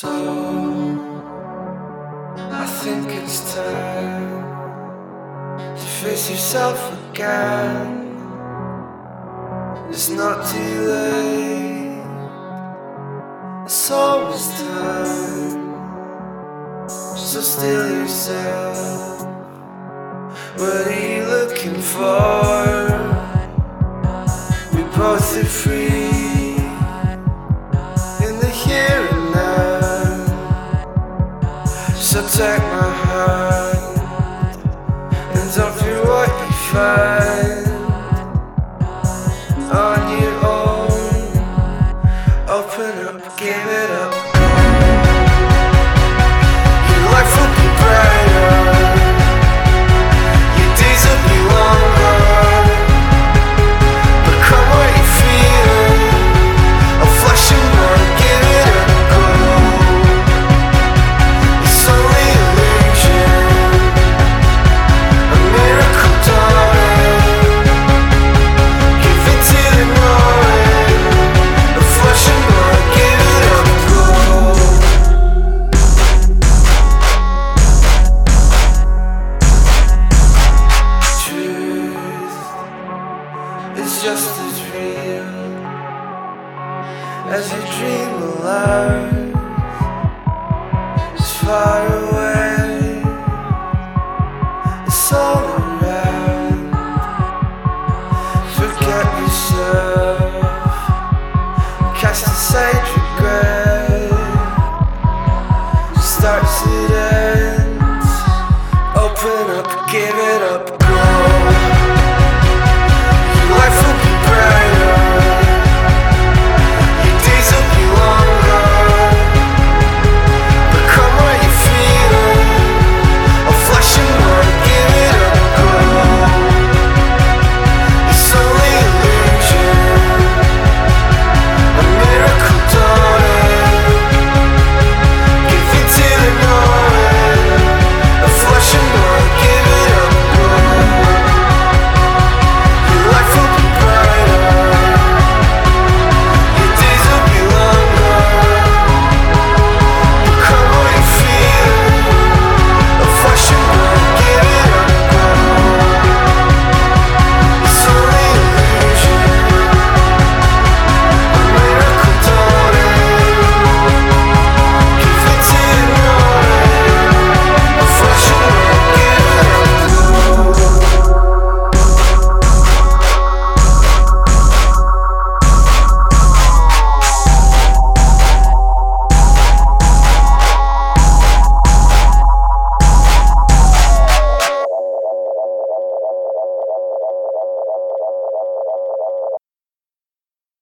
So I think it's time to face yourself again. It's not too late, it's always time. So still yourself, what are you looking for? We both are free in the here and now. So take my hand and don't fear what you find.